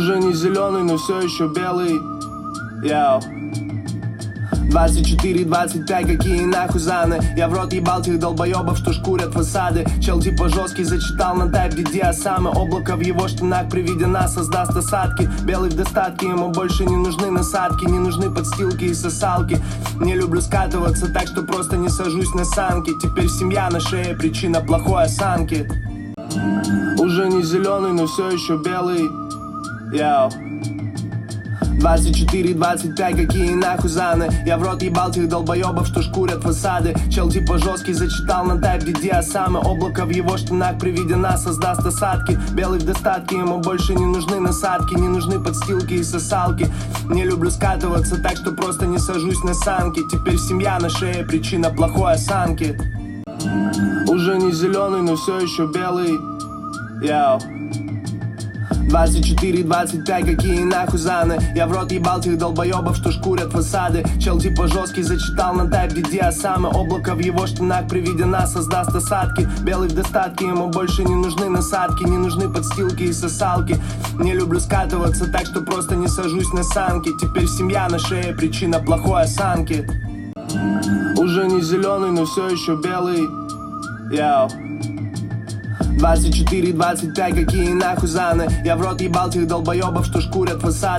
Уже не зеленый, но все еще белый. Яу. 24-25, какие нахуй заны. Я в рот ебал тех долбоебов, что шкурят фасады. Чел типа жесткий, зачитал на тайп диасамы. Облако в его штанах при виде нас создаст осадки. Белый в достатке, ему больше не нужны насадки. Не нужны подстилки и сосалки. Не люблю скатываться, так что просто не сажусь на санки. Теперь семья на шее, причина плохой осанки. Уже не зеленый, но все еще белый. Яу. 24-25, какие нахуй заны. Я в рот ебал тех долбоебов, что шкурят фасады. Чел типа жесткий, зачитал на тайп диасамы. Облако в его штанах при виде нас создаст осадки. Белый в достатке, ему больше не нужны насадки. Не нужны подстилки и сосалки. Не люблю скатываться, так что просто не сажусь на санки. Теперь семья на шее, причина плохой осанки. Уже не зеленый, но все еще белый. Яу. 24-25, какие нахуй заны. Я в рот ебал тех долбоебов, что шкурят фасады. Чел типа жесткий, зачитал на тайп диасамы. Облако в его штанах при виде нас создаст осадки. Белый в достатке, ему больше не нужны насадки. Не нужны подстилки и сосалки. Не люблю скатываться, так что просто не сажусь на санки. Теперь семья на шее, причина плохой осанки. Уже не зеленый, но все еще белый. Яу. 24-25, какие нахуй заны. Я в рот ебал тех долбоебов, что шкурят фасады.